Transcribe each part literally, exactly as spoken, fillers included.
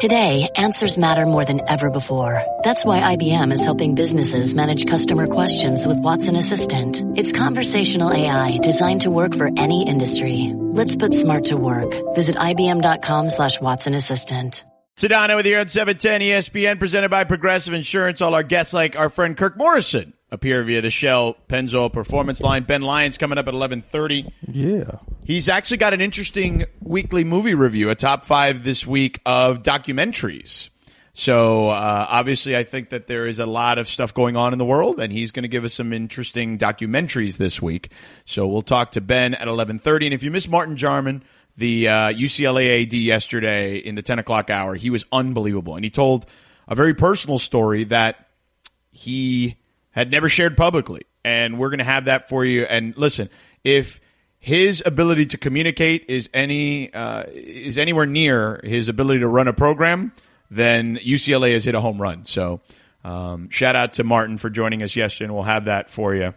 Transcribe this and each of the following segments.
Today, answers matter more than ever before. That's why I B M is helping businesses manage customer questions with Watson Assistant. It's conversational A I designed to work for any industry. Let's put smart to work. Visit ibm.com slash Watson Assistant. Sedano with you on seven ten E S P N, presented by Progressive Insurance. All our guests, like our friend Kirk Morrison, appear via the Shell Pennzoil Performance Line. Ben Lyons coming up at eleven thirty. Yeah. He's actually got an interesting weekly movie review, a top five this week of documentaries. So uh, obviously I think that there is a lot of stuff going on in the world, and he's going to give us some interesting documentaries this week. So we'll talk to Ben at eleven thirty. And if you missed Martin Jarman, the uh, U C L A A D yesterday in the ten o'clock hour, he was unbelievable. And he told a very personal story that he had never shared publicly. And we're going to have that for you. And listen, if his ability to communicate is any uh, is anywhere near his ability to run a program, then U C L A has hit a home run. So um, shout out to Martin for joining us yesterday, and we'll have that for you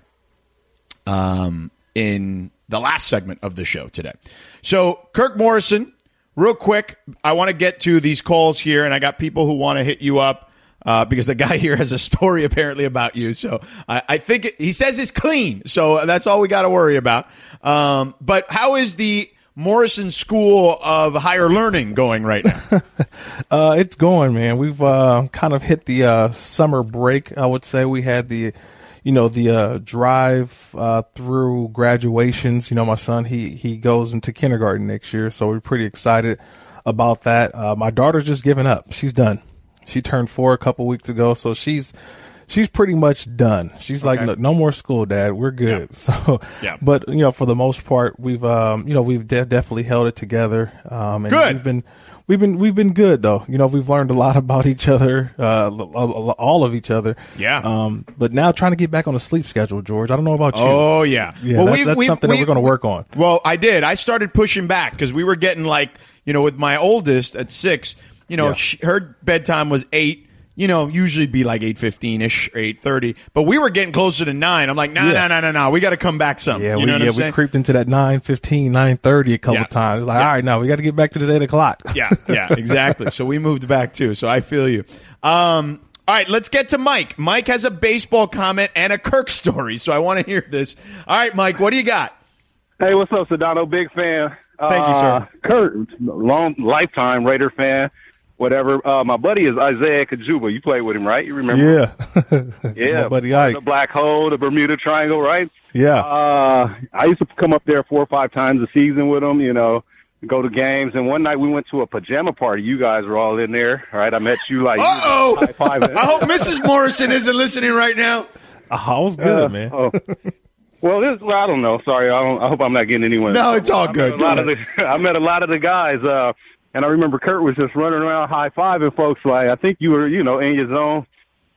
um, in the last segment of the show today. So Kirk Morrison, real quick, I want to get to these calls here, and I got people who want to hit you up uh, because the guy here has a story apparently about you. So I, I think it, he says it's clean, so that's all we got to worry about. Um, but how is the Morrison School of Higher Learning going right now? uh, it's going, man. We've uh, kind of hit the uh, summer break, I would say. We had the, you know, the uh, drive uh, through graduations. You know, my son, he, he goes into kindergarten next year, so we're pretty excited about that. Uh, my daughter's just given up. She's done. She turned four a couple weeks ago, so she's she's pretty much done. She's okay. like, no, no more school, Dad. We're good. Yeah. So, yeah. But you know, for the most part, we've um, you know, we've de- definitely held it together. Um, and good. We've been we've been we've been good though. You know, we've learned a lot about each other, uh, all of each other. Yeah. Um, but now trying to get back on a sleep schedule, George. I don't know about you. Oh yeah. Yeah. Well, that's, we've, that's we've, something we've, that we're going to work on. Well, I did. I started pushing back because we were getting like, you know, with my oldest at six. You know, yeah. she, her bedtime was eight. You know, usually be like eight fifteen-ish or eight thirty. But we were getting closer to nine. I'm like, no, no, no, no, no. We got to come back some. Yeah, you we, know what yeah, I'm saying? we creeped into that nine fifteen, nine thirty a couple yeah. times. Like, yeah. all right, now we got to get back to the eight o'clock. yeah, yeah, exactly. So we moved back too. So I feel you. Um, all right, let's get to Mike. Mike has a baseball comment and a Kirk story. So I want to hear this. All right, Mike, what do you got? Hey, what's up, Sedano? Big fan. Thank uh, you, sir. Kurt, long lifetime Raider fan. Whatever. Uh, my buddy is Isaiah Kajuba. You played with him, right? You remember? Yeah. yeah. My buddy Ike. The Black Hole, the Bermuda Triangle, right? Yeah. Uh, I used to come up there four or five times a season with him, you know, go to games. And one night we went to a pajama party. You guys were all in there, right? I met you like, uh-oh. You high five. I hope Missus Morrison isn't listening right now. Oh, I was good, uh, man. Oh. Well, this, well, I don't know. Sorry. I, don't, I hope I'm not getting anyone. No, it's all I good. Met a lot of the, I met a lot of the guys, uh, and I remember Kurt was just running around high-fiving folks like, I think you were, you know, in your zone.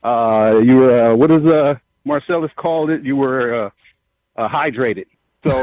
Uh, you were, uh, what is uh, Marcellus called it? You were uh, uh, hydrated. So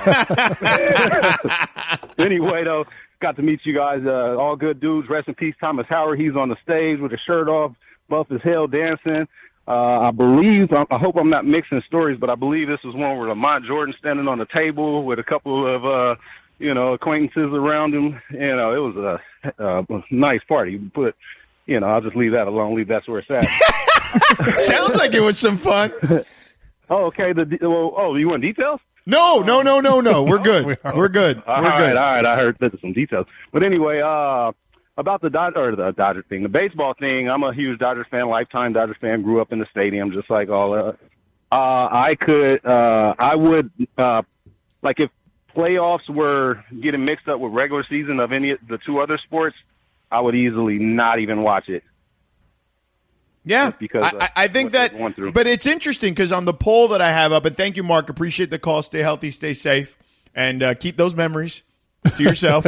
uh, anyway, though, got to meet you guys. Uh, all good dudes. Rest in peace, Thomas Howard. He's on the stage with his shirt off, buff as hell, dancing. Uh, I believe, I, I hope I'm not mixing stories, but I believe this was one where Lamont Jordan standing on the table with a couple of, uh, you know, acquaintances around him. You know, it was a, a nice party. But, you know, I'll just leave that alone. Leave that's where it's at. Sounds like it was some fun. Oh, okay. The well, oh, you want details? No, no, no, no, no. We're good. We're good. All We're right, good. all right. I heard there's some details. But anyway, uh, about the Dodger, or the Dodger thing, the baseball thing, I'm a huge Dodgers fan, lifetime Dodgers fan, grew up in the stadium just like all uh, uh I could, uh, I would, uh, like if playoffs were getting mixed up with regular season of any of the two other sports, I would easily not even watch it. Yeah, because I, I think that, but it's interesting because on the poll that I have up, and thank you, Mark, appreciate the call. Stay healthy, stay safe, and uh, keep those memories to yourself.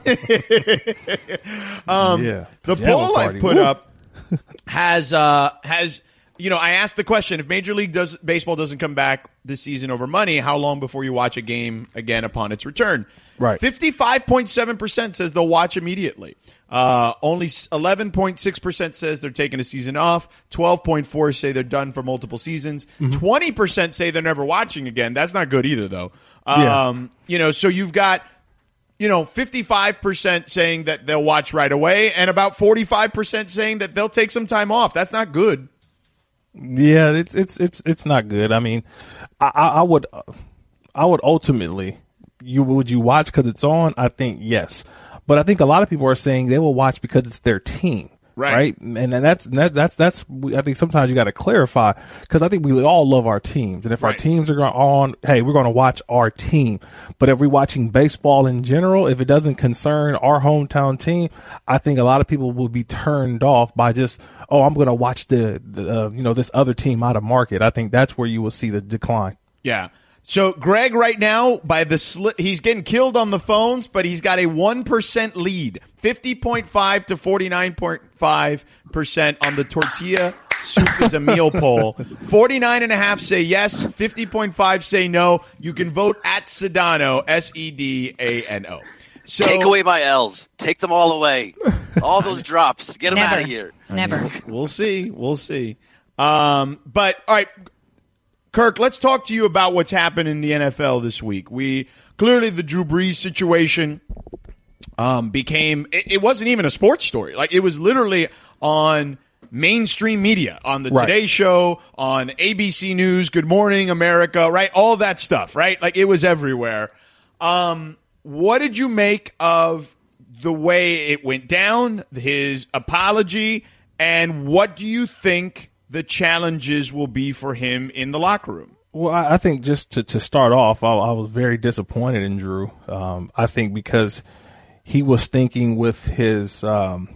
um, yeah. The Java poll party. I've put Woo. up has uh, has you know I asked the question: if Major League does baseball doesn't come back this season over money, how long before you watch a game again upon its return? Right. fifty-five point seven percent says they'll watch immediately. Uh, only eleven point six percent says they're taking a season off. twelve point four say they're done for multiple seasons. Mm-hmm. twenty percent say they're never watching again. That's not good either, though. Um, yeah. You know, so you've got you know, fifty-five percent saying that they'll watch right away and about forty-five percent saying that they'll take some time off. That's not good. Yeah, it's it's it's it's not good. I mean, I, I would I would ultimately you would you watch because it's on? I think yes, but I think a lot of people are saying they will watch because it's their team. Right. right. And, and that's, that, that's, that's, I think sometimes you got to clarify because I think we all love our teams. And if right. our teams are going on, hey, we're going to watch our team. But if we're watching baseball in general, if it doesn't concern our hometown team, I think a lot of people will be turned off by just, oh, I'm going to watch the, the uh, you know, this other team out of market. I think that's where you will see the decline. Yeah. So Greg right now, by the sli- he's getting killed on the phones, but he's got a one percent lead, fifty point five to forty-nine point five percent on the tortilla soup is a meal poll. forty-nine and a half say yes, fifty point five say no. You can vote at Sedano, S E D A N O. So, take away my L's. Take them all away. All those drops. Get them Never. out of here. Never. We'll see. We'll see. Um, but, all right, Kirk, let's talk to you about what's happened in the N F L this week. We clearly the Drew Brees situation um, became it, it wasn't even a sports story. Like it was literally on mainstream media, on the right. Today Show, on A B C News, Good Morning America, right? All that stuff, right? Like it was everywhere. Um, what did you make of the way it went down, his apology, and what do you think the challenges will be for him in the locker room? Well, I think just to, to start off, I, I was very disappointed in Drew. Um, I think because he was thinking with his um,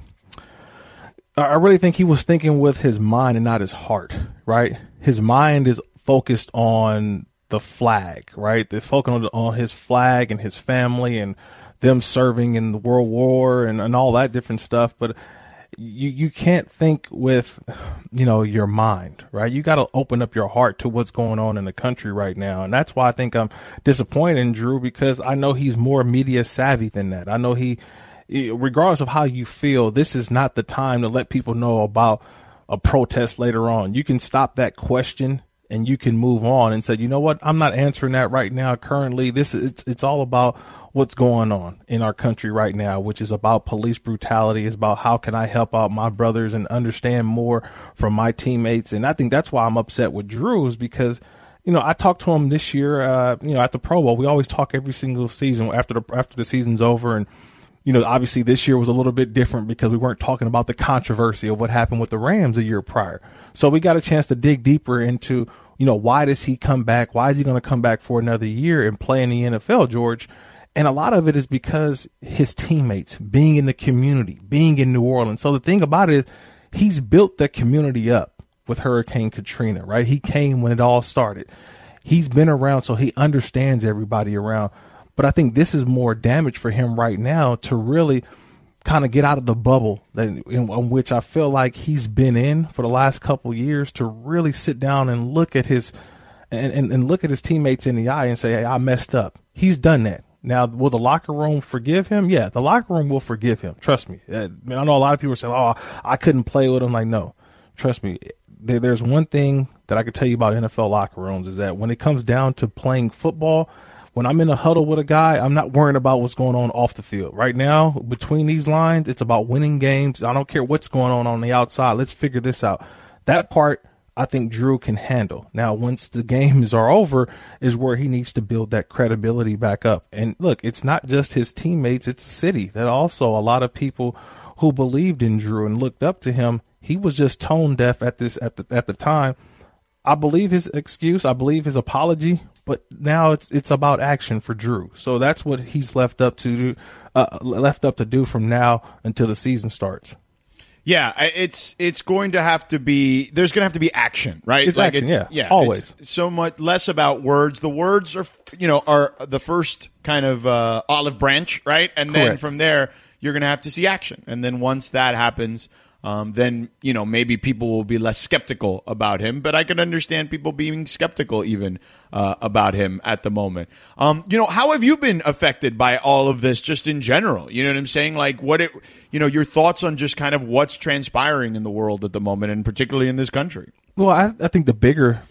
– I really think he was thinking with his mind and not his heart, right? His mind is focused on the flag, right? They're focused on, on his flag and his family and them serving in the World War and, and all that different stuff. But – You you can't think with, you know, your mind, right? You got to open up your heart to what's going on in the country right now. And that's why I think I'm disappointed in Drew because I know he's more media savvy than that. I know he, regardless of how you feel, this is not the time to let people know about a protest later on. You can stop that question and you can move on and say, you know what? I'm not answering that right now. Currently, this is, it's, it's all about what's going on in our country right now, which is about police brutality. It's about how can I help out my brothers and understand more from my teammates. And I think that's why I'm upset with Drew is because, you know, I talked to him this year, uh, you know, at the Pro Bowl. We always talk every single season after the, after the season's over. And, you know, obviously this year was a little bit different because we weren't talking about the controversy of what happened with the Rams a year prior. So we got a chance to dig deeper into, you know, why does he come back? Why is he going to come back for another year and play in the N F L, George? And a lot of it is because his teammates, being in the community, being in New Orleans. So the thing about it is he's built that community up with Hurricane Katrina, right? He came when it all started. He's been around, so he understands everybody around. But I think this is more damage for him right now to really kind of get out of the bubble that in, in which I feel like he's been in for the last couple of years to really sit down and look at his and, and, and look at his teammates in the eye and say, hey, I messed up. He's done that. Now, will the locker room forgive him? Yeah, the locker room will forgive him. Trust me. I know a lot of people say, oh, I couldn't play with him. Like, no, trust me. There, there's one thing that I can tell you about N F L locker rooms is that when it comes down to playing football, when I'm in a huddle with a guy, I'm not worrying about what's going on off the field. Right now, between these lines, it's about winning games. I don't care what's going on on the outside. Let's figure this out. That part, I think Drew can handle. Now, once the games are over is where he needs to build that credibility back up. And look, it's not just his teammates. It's the city that also a lot of people who believed in Drew and looked up to him. He was just tone deaf at this, at the, at the time. I believe his excuse. I believe his apology, but now it's, it's about action for Drew. So that's what he's left up to do, uh, left up to do from now until the season starts. Yeah, it's it's going to have to be. There's going to have to be action, right? It's like action, it's, yeah, yeah, always. It's so much less about words. The words are, you know, are the first kind of uh, olive branch, right? And then Correct. from there, you're going to have to see action. And then once that happens, um, then you know maybe people will be less skeptical about him. But I can understand people being skeptical even uh, about him at the moment. Um, you know, how have you been affected by all of this, just in general? You know what I'm saying? Like, what it, you know, your thoughts on just kind of what's transpiring in the world at the moment, and particularly in this country. Well, I, I think the bigger for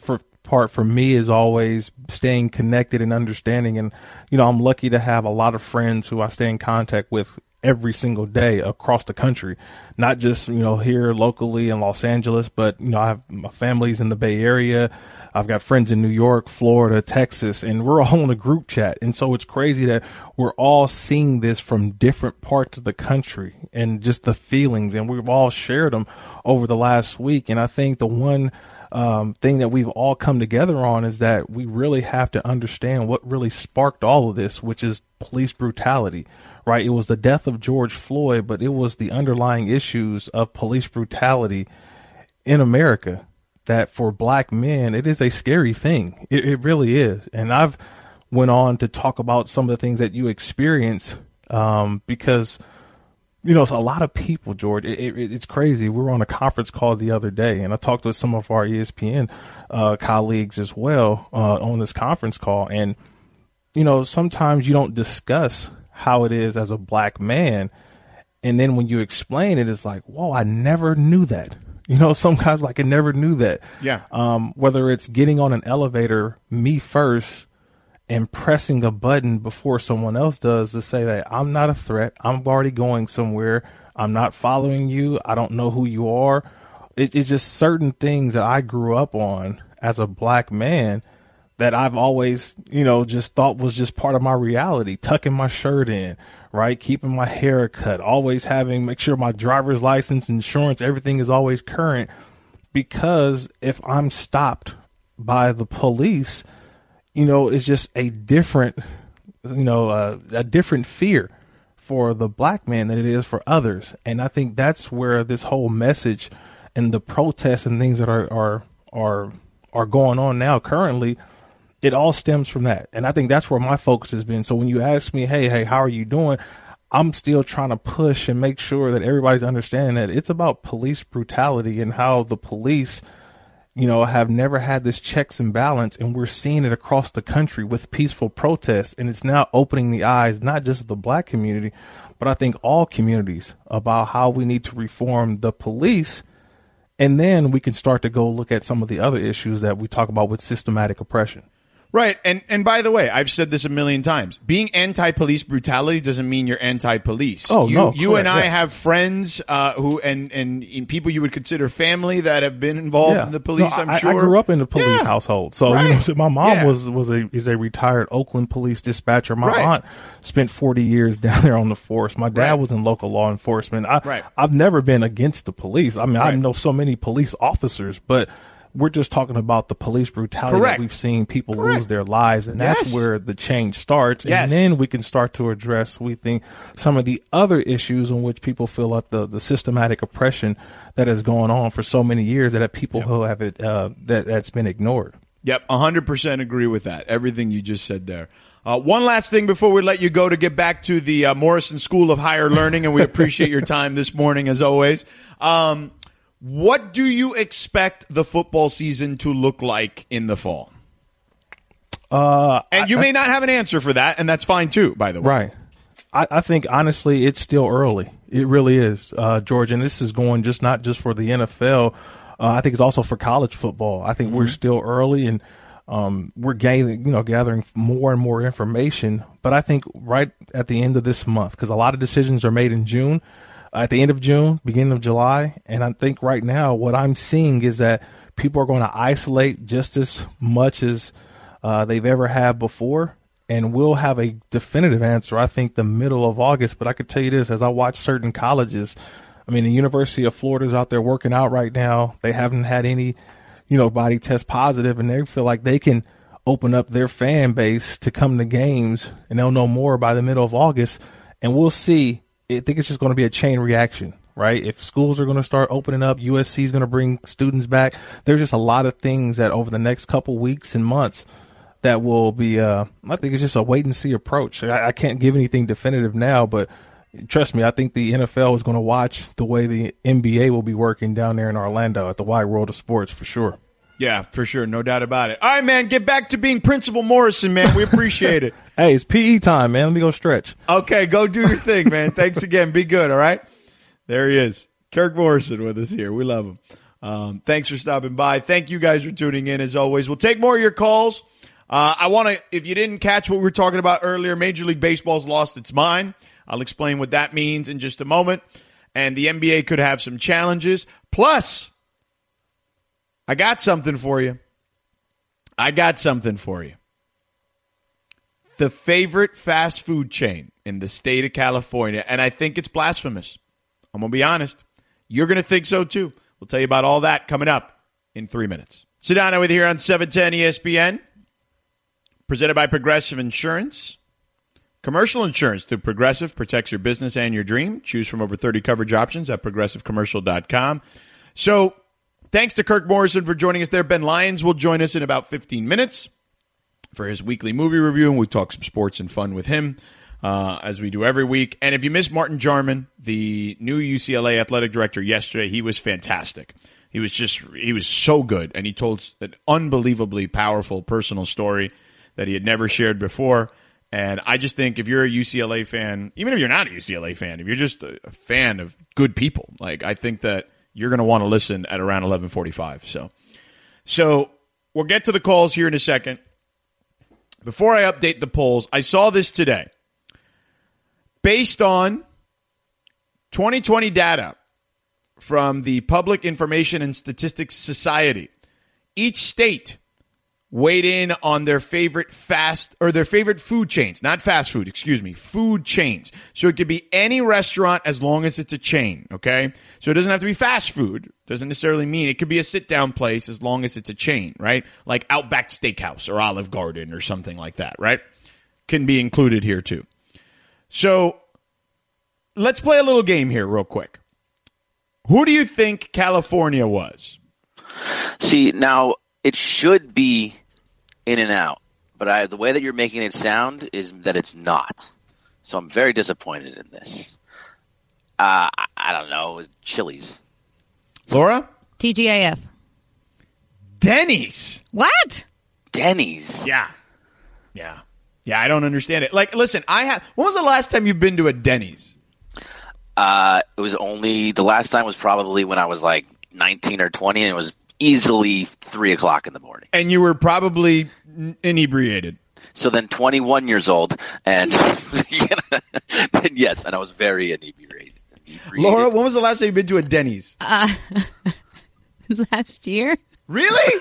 part for me is always staying connected and understanding. And, you know, I'm lucky to have a lot of friends who I stay in contact with every single day across the country, not just, you know, here locally in Los Angeles, but, you know, I have my family's in the Bay Area. I've got friends in New York, Florida, Texas, and we're all in a group chat. And so it's crazy that we're all seeing this from different parts of the country and just the feelings. And we've all shared them over the last week. And I think the one um, thing that we've all come together on is that we really have to understand what really sparked all of this, which is police brutality. Right. It was the death of George Floyd, but it was the underlying issues of police brutality in America that for black men, it is a scary thing. It, it really is. And I've went on to talk about some of the things that you experience um, because, you know, it's a lot of people, George. It, it, it's crazy. We were on a conference call the other day, and I talked with some of our E S P N uh, colleagues as well uh, on this conference call. And, you know, sometimes you don't discuss how it is as a black man. And then when you explain it, it's like, whoa, I never knew that. You know, some guys like I never knew that. Yeah. Um, whether it's getting on an elevator, me first, and pressing a button before someone else does to say that I'm not a threat. I'm already going somewhere. I'm not following you. I don't know who you are. It, it's just certain things that I grew up on as a black man that I've always, you know, just thought was just part of my reality, tucking my shirt in, right? Keeping my hair cut, always having, make sure my driver's license, insurance, everything is always current. Because if I'm stopped by the police, you know, it's just a different, you know, uh, a different fear for the black man than it is for others. And I think that's where this whole message and the protests and things that are, are, are, are going on now currently, it all stems from that. And I think that's where my focus has been. So when you ask me, hey, hey, how are you doing? I'm still trying to push and make sure that everybody's understanding that it's about police brutality and how the police, you know, have never had this checks and balance. And we're seeing it across the country with peaceful protests. And it's now opening the eyes, not just of the black community, but I think all communities about how we need to reform the police. And then we can start to go look at some of the other issues that we talk about with systematic oppression. Right. And and by the way, I've said this a million times. Being anti-police brutality doesn't mean you're anti-police. Oh, you, no. You correct, and I yes. have friends uh, who and, and and people you would consider family that have been involved Yeah. in the police, No, I'm I, sure. I grew up in a police Yeah. household. So, Right. you know, so my mom Yeah. was, was a, is a retired Oakland police dispatcher. My Right. aunt spent forty years down there on the force. My dad Right. was in local law enforcement. I, Right. I've never been against the police. I mean, I Right. know so many police officers, but we're just talking about the police brutality Correct. that we've seen people Correct. lose their lives. And that's Yes. where the change starts. Yes. And then we can start to address, we think, some of the other issues in which people feel like the, the systematic oppression that has gone on for so many years that people who have it, uh, that, that's been ignored. Yep, one hundred percent agree with that. Everything you just said there. Uh, one last thing before we let you go to get back to the uh, Morrison School of Higher Learning, and we appreciate your time this morning as always. Um, what do you expect the football season to look like in the fall? Uh, And you I, may not have an answer for that, and that's fine too, by the way. Right. I, I think, honestly, it's still early. It really is, uh, George. And this is going just not just for the N F L. Uh, I think it's also for college football. I think mm-hmm. we're still early and um, we're gaining, you know, gathering more and more information. But I think right at the end of this month, because a lot of decisions are made in June, at the end of June, beginning of July. And I think right now what I'm seeing is that people are going to isolate just as much as uh, they've ever had before. And we'll have a definitive answer, I think, the middle of August. But I could tell you this, as I watch certain colleges, I mean, the University of Florida is out there working out right now. They haven't had any, you know, body test positive, and they feel like they can open up their fan base to come to games, and they'll know more by the middle of August. And we'll see. I think it's just going to be a chain reaction, right? If schools are going to start opening up, U S C is going to bring students back. There's just a lot of things that over the next couple weeks and months that will be, uh, I think it's just a wait and see approach. I, I can't give anything definitive now, but trust me, I think the N F L is going to watch the way the N B A will be working down there in Orlando at the Wide World of Sports for sure. Yeah, for sure. No doubt about it. All right, man, get back to being Principal Morrison, man. We appreciate it. Hey, it's P E time, man. Let me go stretch. Okay, go do your thing, man. Thanks again. Be good, all right? There he is. Kirk Morrison with us here. We love him. Um, thanks for stopping by. Thank you guys for tuning in, as always. We'll take more of your calls. Uh, I want to, if you didn't catch what we were talking about earlier, Major League Baseball's lost its mind. I'll explain what that means in just a moment. And the N B A could have some challenges. Plus, I got something for you. I got something for you. The favorite fast food chain in the state of California, and I think it's blasphemous. I'm going to be honest. You're going to think so, too. We'll tell you about all that coming up in three minutes. Sedano with you here on seven ten E S P N, presented by Progressive Insurance. Commercial insurance through Progressive protects your business and your dream. Choose from over thirty coverage options at progressive commercial dot com. So, thanks to Kirk Morrison for joining us there. Ben Lyons will join us in about fifteen minutes for his weekly movie review, and we talk some sports and fun with him, uh, as we do every week. And if you missed Martin Jarman, the new U C L A athletic director, yesterday, he was fantastic. He was just, he was so good, and he told an unbelievably powerful personal story that he had never shared before. And I just think if you're a U C L A fan, even if you're not a U C L A fan, if you're just a, a fan of good people, like I think that you're going to want to listen at around eleven forty-five. So, so we'll get to the calls here in a second. Before I update the polls, I saw this today. Based on twenty twenty data from the Public Information and Statistics Society, each state weighed in on their favorite fast or their favorite food chains, not fast food, excuse me, food chains. So it could be any restaurant as long as it's a chain, okay? So it doesn't have to be fast food. Doesn't necessarily mean it could be a sit-down place as long as it's a chain, right? Like Outback Steakhouse or Olive Garden or something like that, right? Can be included here too. So let's play a little game here real quick. Who do you think California was? See, now it should be In-N-Out, but I, the way that you're making it sound is that it's not. So I'm very disappointed in this. Uh, I, I don't know. Chili's. Laura? T G I F. Denny's. What? Denny's. Yeah. Yeah. Yeah, I don't understand it. Like, listen, I have. When was the last time you've been to a Denny's? Uh, it was only, the last time was probably when I was like nineteen or twenty, and it was easily three o'clock in the morning. And you were probably inebriated. So then twenty-one years old, and then yes, and I was very inebriated. inebriated. Laura, when was the last time you've been to a Denny's? Uh, last year. Really?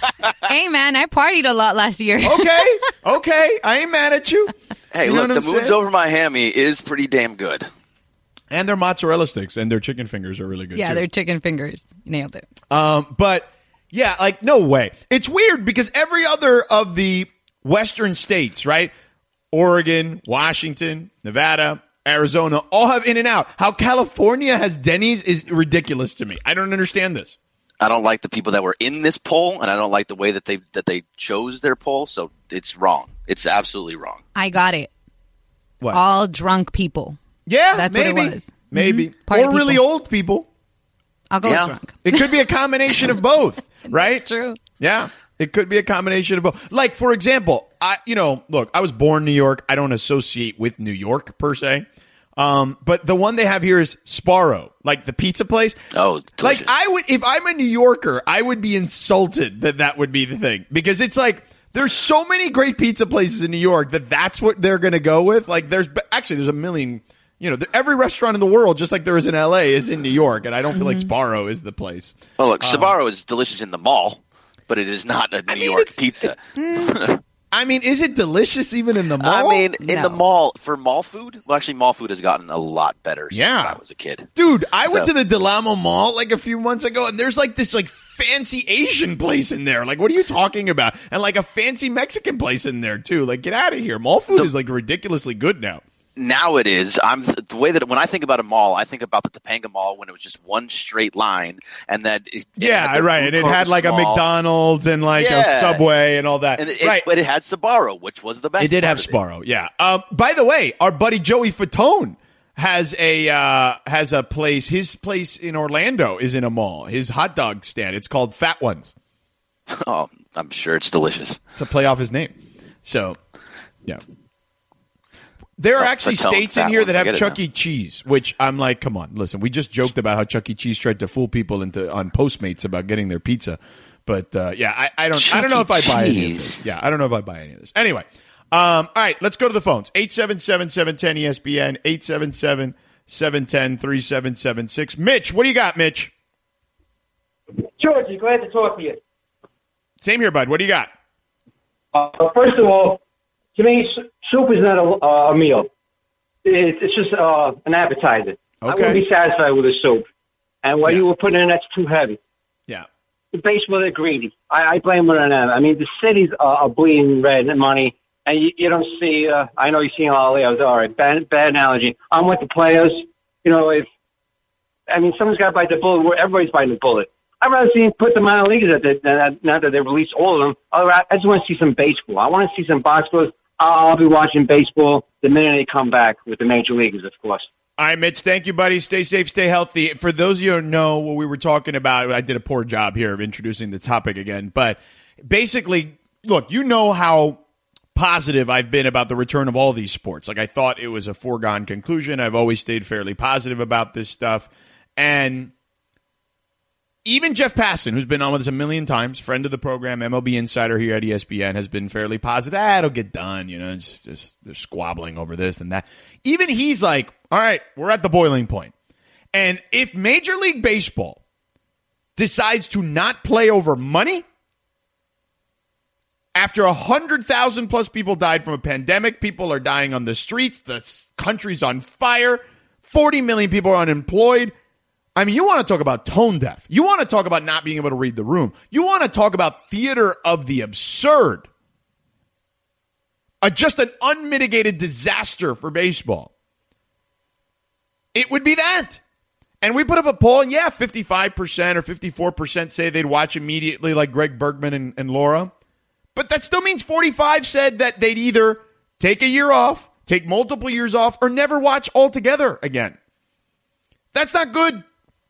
Hey, man, I partied a lot last year. Okay. Okay. I ain't mad at you. Hey, you know look, the I'm Moons saying? Over Miami is pretty damn good. And their mozzarella sticks and their chicken fingers are really good, Yeah, too. they're chicken fingers. Nailed it. Um, but, yeah, like, no way. It's weird because every other of the western states, right? Oregon, Washington, Nevada, Arizona, all have In-N-Out. How California has Denny's is ridiculous to me. I don't understand this. I don't like the people that were in this poll, and I don't like the way that they that they chose their poll, so it's wrong. It's absolutely wrong. I got it. What? All drunk people. Yeah, That's maybe. what it was. Maybe. Mm-hmm. Party Or really people. old people. I'll go Yeah. with drunk. It could be a combination of both, right? That's true. Yeah. It could be a combination of both. Like, for example, I, you know, look, I was born in New York. I don't associate with New York per se. Um, but the one they have here is Sparrow, like the pizza place. Oh, delicious. Like I would, if I'm a New Yorker, I would be insulted that that would be the thing because it's like there's so many great pizza places in New York that that's what they're going to go with. Like there's actually there's a million, you know, every restaurant in the world, just like there is in L A, is in New York, and I don't feel like Sparrow is the place. Oh, look, Sbarro is delicious in the mall, but it is not a New mean, York it's- pizza. I mean, is it delicious even in the mall? I mean, in No. the mall, for mall food, well, actually, mall food has gotten a lot better Yeah. since I was a kid. Dude, I went So- to the Del Amo Mall like a few months ago, and there's like this like fancy Asian place in there. Like, what are you talking about? And like a fancy Mexican place in there too. Like, get out of here. Mall food The- is like ridiculously good now. Now it is. I'm the way that when I think about a mall, I think about the Topanga Mall when it was just one straight line, and that it, it Yeah, had the right. food And it court had was like a small, McDonald's and like a Yeah. Subway and all that. and it, right. but it had Sbarro, which was the best. It did part have of it. Sparrow, yeah. Um, by the way, our buddy Joey Fatone has a uh, has a place. His place in Orlando is in a mall. His hot dog stand. It's called Fat Ones. Oh, I'm sure it's delicious. To play off his name. So, yeah. There are Oh, actually Fatone, states in that here one, that have forget it Chuck now. E. Cheese, which I'm like, come on, listen. We just joked about how Chuck E. Cheese tried to fool people into on Postmates about getting their pizza, but uh, yeah, I, I don't, I don't know if I Chuck E. buy any of Cheese. this. Yeah, I don't know if I buy any of this. Anyway, um, all right, let's go to the phones. eight seven seven, seven one zero, E S P N, eight seven seven, seven one zero, three seven seven six. Mitch, what do you got, Mitch? Georgie, glad to talk to you. Same here, bud. What do you got? Uh, first of all, to me, s- soup is not a, uh, a meal. It's, it's just uh, an appetizer. I Okay. wouldn't be satisfied with a soup. And what Yeah. you were putting in, that's too heavy. Yeah. The baseball, they're greedy. I, I blame it on them. I mean, the cities are, are bleeding red and money, and you, you don't see, uh, I know you're seeing all the others. All right, bad, bad analogy. I'm with the players. You know, if, I mean, someone's got to bite the bullet. Where everybody's biting the bullet. I'd rather see him put the minor leaguers at the, than- now that they've released all of them. All right, I just want to see some baseball. I want to see some box scores. I'll be watching baseball the minute they come back with the major leaguers, of course. All right, Mitch, thank you, buddy. Stay safe, stay healthy. For those of you who know what we were talking about, I did a poor job here of introducing the topic again. But basically, look, you know how positive I've been about the return of all these sports. Like, I thought it was a foregone conclusion. I've always stayed fairly positive about this stuff. And even Jeff Passan, who's been on with us a million times, friend of the program, M L B insider here at E S P N, has been fairly positive. Ah, it'll get done. You know, it's just they're squabbling over this and that. Even he's like, all right, we're at the boiling point. And if Major League Baseball decides to not play over money, after one hundred thousand plus people died from a pandemic, people are dying on the streets, the s- country's on fire, forty million people are unemployed. I mean, you want to talk about tone deaf. You want to talk about not being able to read the room. You want to talk about theater of the absurd. Uh, just an unmitigated disaster for baseball. It would be that. And we put up a poll, and yeah, fifty-five percent or fifty-four percent say they'd watch immediately like Greg Bergman and, and Laura. But that still means forty-five said that they'd either take a year off, take multiple years off, or never watch altogether again. That's not good.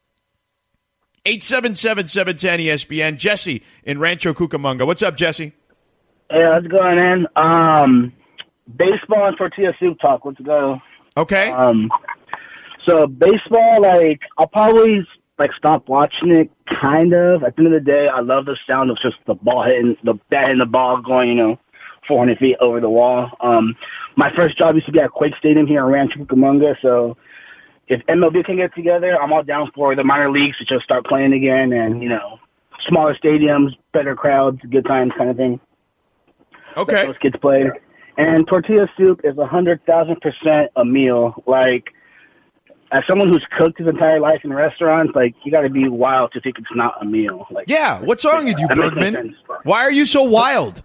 eight seven seven, seven one zero, E S P N. Jesse in Rancho Cucamonga. What's up, Jesse? Hey, how's it going, man? Um, baseball and tortilla soup talk. Let's go. Okay. Um, so baseball, like, I'll probably like stop watching it. Kind of. At the end of the day, I love the sound of just the ball hitting the bat hitting the ball going, you know, four hundred feet over the wall. Um, my first job used to be at Quake Stadium here in Rancho Cucamonga, so if M L B can get together, I'm all down for the minor leagues to just start playing again, and you know, smaller stadiums, better crowds, good times, kind of thing. Okay. Let those kids play. And tortilla soup is a hundred thousand percent a meal. Like, as someone who's cooked his entire life in restaurants, like, you got to be wild to think it's not a meal. Like, Yeah. What's wrong with you, that makes no Bergman? sense. Why are you so wild?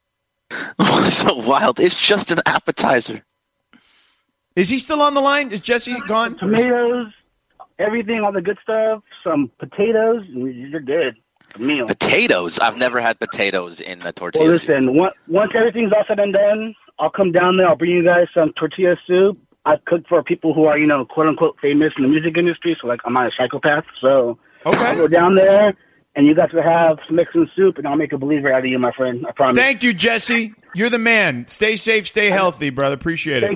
So wild. It's just an appetizer. Is he still on the line? Is Jesse gone? Tomatoes, everything, all the good stuff, some potatoes, and you're good. A meal. Potatoes. I've never had potatoes in a tortilla Well, soup. listen, once, once everything's all said and done, I'll come down there. I'll bring you guys some tortilla soup. I've cooked for people who are, you know, quote unquote famous in the music industry. So, like, I'm not a psychopath. So, I'll Okay. go down there, and you guys will have some Mexican soup, and I'll make a believer out of you, my friend. I promise. Thank you, Jesse. You're the man. Stay safe, stay healthy, brother. Appreciate it. Thank-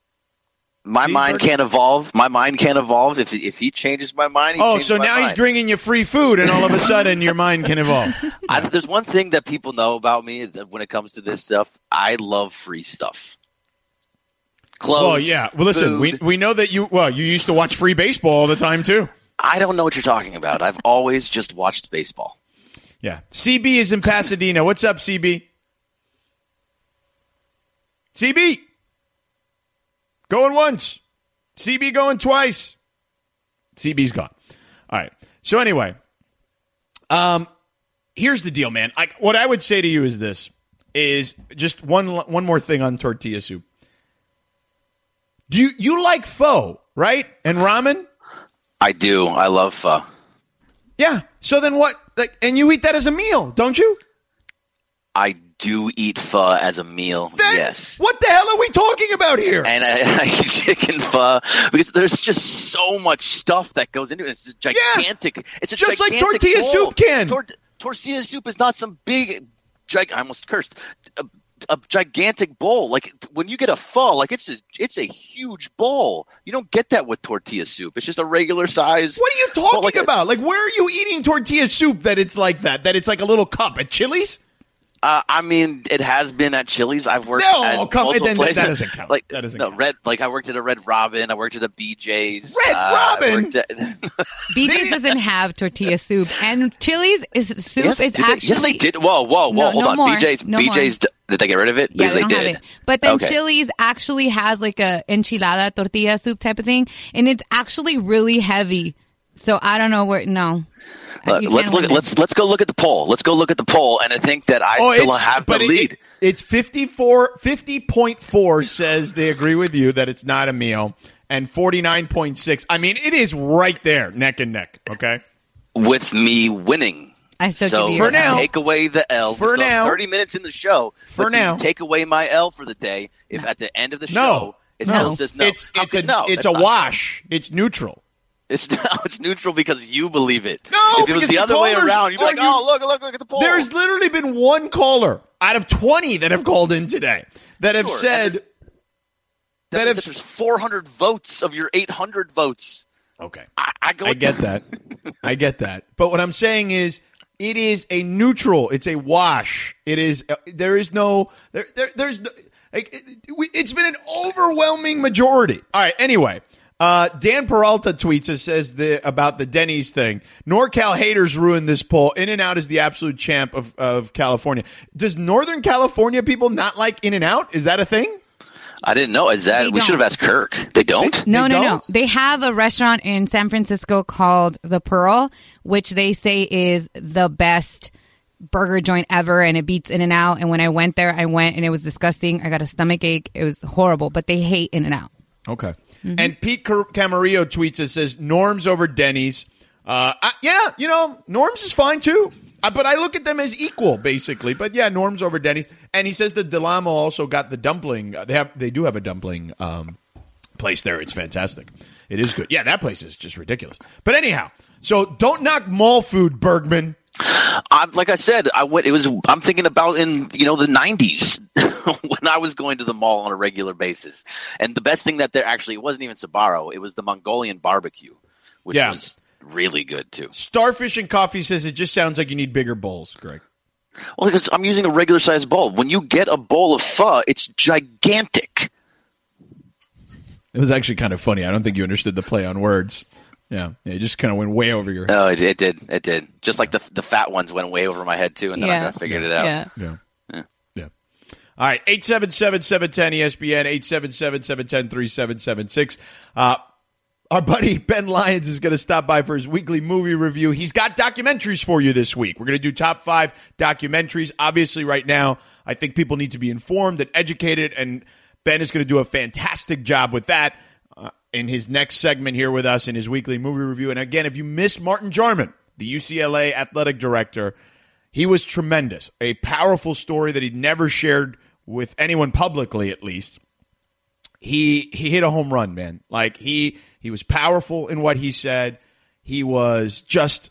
My See, mind Bert? can't evolve. My mind can't evolve. If if he changes my mind, he Oh, changes so my now he's mind. bringing you free food, and all of a sudden your mind can evolve. I, there's one thing that people know about me that when it comes to this stuff. I love free stuff. Clothes. Well, yeah. Well, listen, we food. we know that you well, you used to watch free baseball all the time too. I don't know what you're talking about. I've always just watched baseball. Yeah. C B is in Pasadena. What's up, C B? C B. Going once. C B going twice. C B's gone. All right. So anyway, um, here's the deal, man. I, what I would say to you is this: is just one one more thing on tortilla soup. Do you you like pho, right? And ramen? I do. I love pho. Yeah. So then what? Like, and you eat that as a meal, don't you? I do eat pho as a meal. Then yes. What the hell are we talking about here? And I, I eat chicken pho because there's just so much stuff that goes into it. It's a gigantic. It's a Just like gigantic tortilla bowl. soup can. Tor- tortilla soup is not some big. Gig- I almost cursed. Uh, a gigantic bowl. Like when you get a pho, like it's a it's a huge bowl. You don't get that with tortilla soup. It's just a regular size. What are you talking bowl, like about? A, like where are you eating tortilla soup that it's like that? That it's like a little cup at Chili's? Uh, I mean, it has been at Chili's. I've worked no, at come, multiple then, places. That doesn't count. Like that doesn't no, count. Red. Like I worked at a Red Robin. I worked at a B J's. Red uh, Robin. At, B J's doesn't have tortilla soup, and Chili's is soup yes, is did actually. They, yes, they did. Whoa, whoa, whoa! No, hold no on. more. B J's. No B J's. more. Did they get rid of it? Yeah, Because they don't did. have it. But then okay. Chili's actually has like a enchilada tortilla soup type of thing, and it's actually really heavy. So I don't know where. No. Uh, let's look. At, let's let's go look at the poll. Let's go look at the poll, and I think that I oh, still have the but it, lead. It, it's fifty-four, fifty point four says they agree with you that it's not a meal, and forty-nine point six. I mean, it is right there, neck and neck. Okay, with me winning. I still so give you for now, take away the L. For we now, thirty minutes in the show. For but now, take away my L for the day. If at the end of the show, no, it no. still says no. It's it's okay, a no, it's a not wash. True. It's neutral. It's no, it's neutral because you believe it. No, if it was the, the other way callers, around, you'd be like, you, "Oh, look, look, look at the poll." There's literally been one caller out of twenty that have called in today that have sure. said that, that that have. There's four hundred votes of your eight hundred votes. Okay, I, I, go I with get that. I get that. But what I'm saying is, it is a neutral. It's a wash. It is. Uh, there is no. There. there there's. No, like, it, we, it's been an overwhelming majority. All right. Anyway. Uh, Dan Peralta tweets us, says the, about the Denny's thing. NorCal haters ruined this poll. In-N-Out is the absolute champ of, of California. Does Northern California people not like In-N-Out? Is that a thing? I didn't know. Is that They we don't. should have asked Kirk? They don't. They, No, they no, don't? no. They have a restaurant in San Francisco called The Pearl, which they say is the best burger joint ever, and it beats In-N-Out. And when I went there, I went and it was disgusting. I got a stomach ache. It was horrible, but they hate In-N-Out. Okay. Mm-hmm. And Pete Camarillo tweets us, says Norm's over Denny's. Uh, I, yeah, you know, Norm's is fine too. Uh, but I look at them as equal, basically. But yeah, Norm's over Denny's. And he says that Delamo also got the dumpling. Uh, they have, they do have a dumpling um, place there. It's fantastic. It is good. Yeah, that place is just ridiculous. But anyhow, so don't knock mall food, Bergman. I'm, like I said, I went. It was. I'm thinking about in you know the nineties when I was going to the mall on a regular basis. And the best thing that there actually it wasn't even Sbarro. It was the Mongolian barbecue, which yeah. was really good too. Starfish and Coffee says it just sounds like you need bigger bowls, Greg. Well, because I'm using a regular sized bowl. When you get a bowl of pho, it's gigantic. It was actually kind of funny. I don't think you understood the play on words. Yeah, yeah, it just kind of went way over your head. Oh, it, it did. It did. Just like the the fat ones went way over my head, too, and then Yeah. I figured it out. Yeah. Yeah. yeah. Yeah. All right, eight seven seven, seven one zero, E S P N, eight seven seven, seven one zero, three seven seven six. Uh, our buddy Ben Lyons is going to stop by for his weekly movie review. He's got documentaries for you this week. We're going to do top five documentaries. Obviously, right now, I think people need to be informed and educated, and Ben is going to do a fantastic job with that. Uh, in his next segment here with us in his weekly movie review. And again, if you missed Martin Jarman, the U C L A athletic director, he was tremendous. A powerful story that he'd never shared with anyone publicly, at least. He he hit a home run, man. Like he he was powerful in what he said. He was just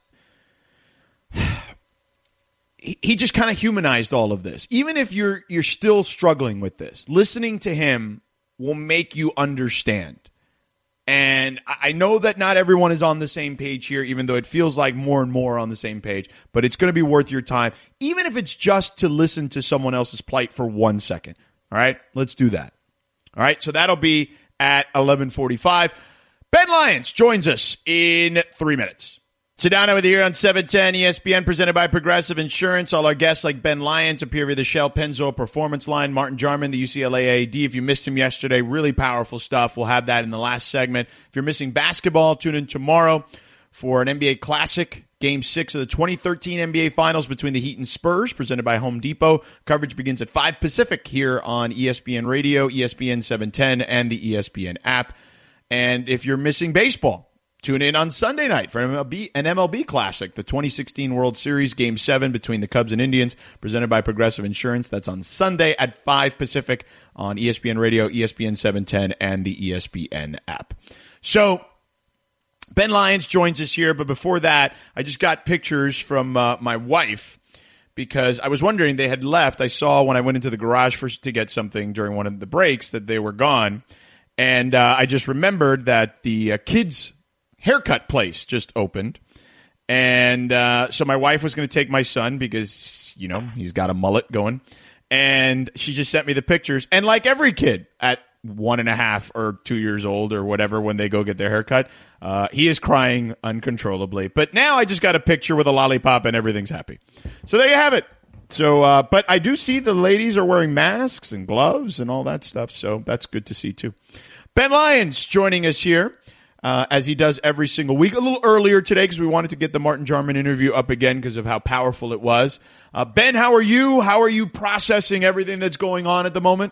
he, he just kind of humanized all of this. Even if you're you're still struggling with this, listening to him will make you understand. And I know that not everyone is on the same page here, even though it feels like more and more on the same page, but it's going to be worth your time, even if it's just to listen to someone else's plight for one second. All right, let's do that. All right, so that'll be at eleven forty-five. Ben Lyons joins us in three minutes. Sedano with you here on seven ten E S P N, presented by Progressive Insurance. All our guests like Ben Lyons appear via the Shell Pennzoil Performance Line. Martin Jarman, the U C L A A D. If you missed him yesterday, really powerful stuff. We'll have that in the last segment. If you're missing basketball, tune in tomorrow for an N B A Classic, Game six of the twenty thirteen N B A Finals between the Heat and Spurs, presented by Home Depot. Coverage begins at five Pacific here on E S P N Radio, E S P N seven ten, and the E S P N app. And if you're missing baseball, tune in on Sunday night for an M L B, an M L B Classic, the twenty sixteen World Series, Game seven between the Cubs and Indians, presented by Progressive Insurance. That's on Sunday at five Pacific on E S P N Radio, E S P N seven ten, and the E S P N app. So, Ben Lyons joins us here, but before that, I just got pictures from uh, my wife because I was wondering, they had left. I saw when I went into the garage for, to get something during one of the breaks that they were gone. And uh, I just remembered that the uh, kids' haircut place just opened. And uh, so my wife was going to take my son because, you know, he's got a mullet going. And she just sent me the pictures. And like every kid at one and a half or two years old or whatever when they go get their haircut, uh, he is crying uncontrollably. But now I just got a picture with a lollipop and everything's happy. So there you have it. So, uh, but I do see the ladies are wearing masks and gloves and all that stuff. So that's good to see too. Ben Lyons joining us here. Uh, as he does every single week. A little earlier today because we wanted to get the Martin Jarman interview up again because of how powerful it was. Uh, Ben, how are you? How are you processing everything that's going on at the moment?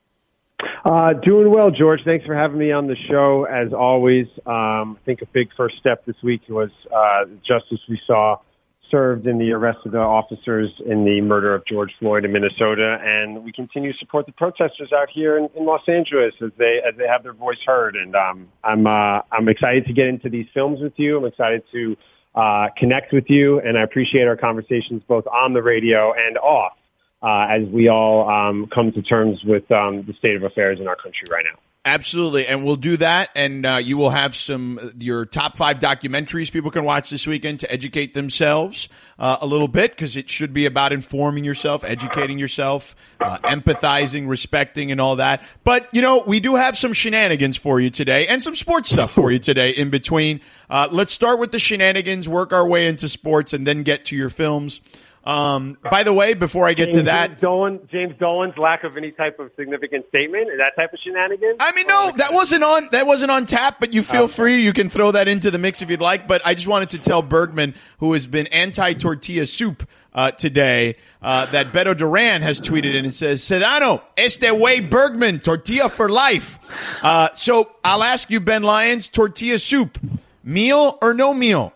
Uh, doing well, George. Thanks for having me on the show, as always. Um, I think a big first step this week was uh, justice we saw served in the arrest of the officers in the murder of George Floyd in Minnesota, and we continue to support the protesters out here in, in Los Angeles as they as they have their voice heard. And um, I'm uh, I'm excited to get into these films with you. I'm excited to uh, connect with you, and I appreciate our conversations both on the radio and off uh, as we all um, come to terms with um, the state of affairs in our country right now. Absolutely, and we'll do that, and uh, you will have some your top five documentaries people can watch this weekend to educate themselves uh, a little bit, because it should be about informing yourself, educating yourself, uh, empathizing, respecting, and all that. But, you know, we do have some shenanigans for you today, and some sports stuff for you today in between. Uh, let's start with the shenanigans, work our way into sports, and then get to your films. Um, by the way, before I get James, to that, James Dolan, James Dolan's lack of any type of significant statement, that type of shenanigans. I mean, no, that wasn't on, that wasn't on tap, but you feel okay. free. You can throw that into the mix if you'd like. But I just wanted to tell Bergman, who has been anti-tortilla soup, uh, today, uh, that Beto Duran has tweeted in and says, Sedano, este way Bergman, tortilla for life. Uh, so I'll ask you, Ben Lyons, tortilla soup, meal or no meal?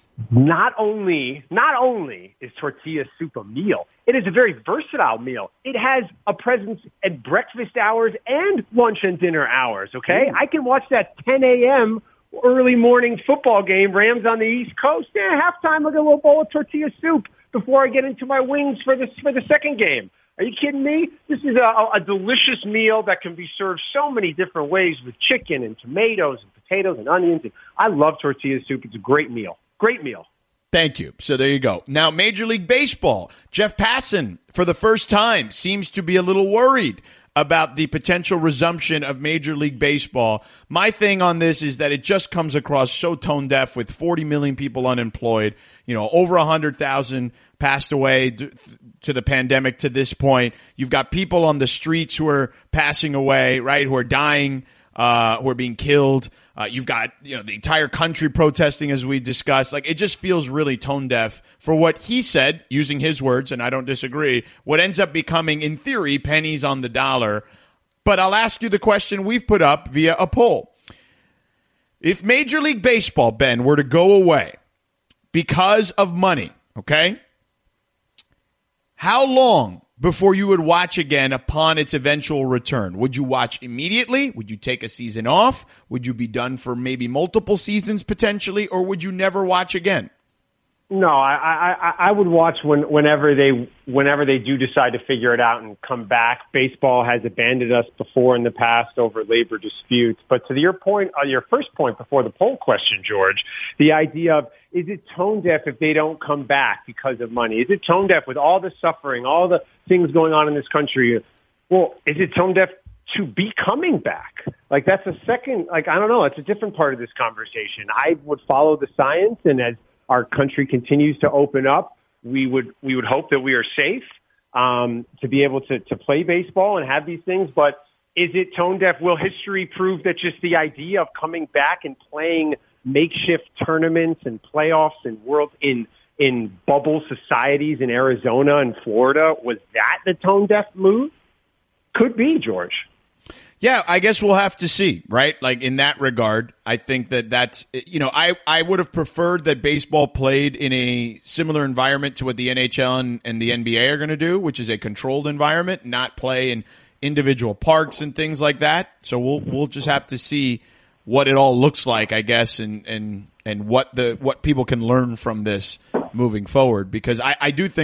Not only, not only is tortilla soup a meal, it is a very versatile meal. It has a presence at breakfast hours and lunch and dinner hours, okay? Ooh. I can watch that ten a.m. early morning football game, Rams on the East Coast. Yeah, halftime, I'll get a little bowl of tortilla soup before I get into my wings for the, for the second game. Are you kidding me? This is a, a delicious meal that can be served so many different ways with chicken and tomatoes and potatoes and onions. And I love tortilla soup. It's a great meal. Great meal. Thank you. So there you go. Now, Major League Baseball, Jeff Passan, for the first time, seems to be a little worried about the potential resumption of Major League Baseball. My thing on this is that it just comes across so tone deaf with forty million people unemployed, you know, over one hundred thousand passed away to the pandemic to this point. You've got people on the streets who are passing away, right, who are dying, uh, who are being killed. Uh, you've got, you know, the entire country protesting, as we discussed. Like, it just feels really tone deaf for what he said, using his words, and I don't disagree, what ends up becoming, in theory, pennies on the dollar. But I'll ask you the question we've put up via a poll. If Major League Baseball, Ben, were to go away because of money, okay, how long before you would watch again upon its eventual return? Would you watch immediately? Would you take a season off? Would you be done for maybe multiple seasons potentially, or would you never watch again? No, I, I, I would watch when, whenever they whenever they do decide to figure it out and come back. Baseball has abandoned us before in the past over labor disputes. But to your point, uh, your first point before the poll question, George, the idea of, is it tone deaf if they don't come back because of money? Is it tone deaf with all the suffering, all the things going on in this country? Well, is it tone deaf to be coming back? Like, that's a second, like, I don't know. It's a different part of this conversation. I would follow the science, and as our country continues to open up, we would we would hope that we are safe um, to be able to, to play baseball and have these things. But is it tone deaf? Will history prove that just the idea of coming back and playing makeshift tournaments and playoffs and world in in bubble societies in Arizona and Florida, was that the tone deaf move? Could be, George. Yeah, I guess we'll have to see, right? Like, in that regard, I think that that's, you know, I, I would have preferred that baseball played in a similar environment to what the N H L and, and the N B A are going to do, which is a controlled environment, not play in individual parks and things like that. So we'll we'll just have to see what it all looks like, I guess, and and, and what the what people can learn from this moving forward. Because I, I do think,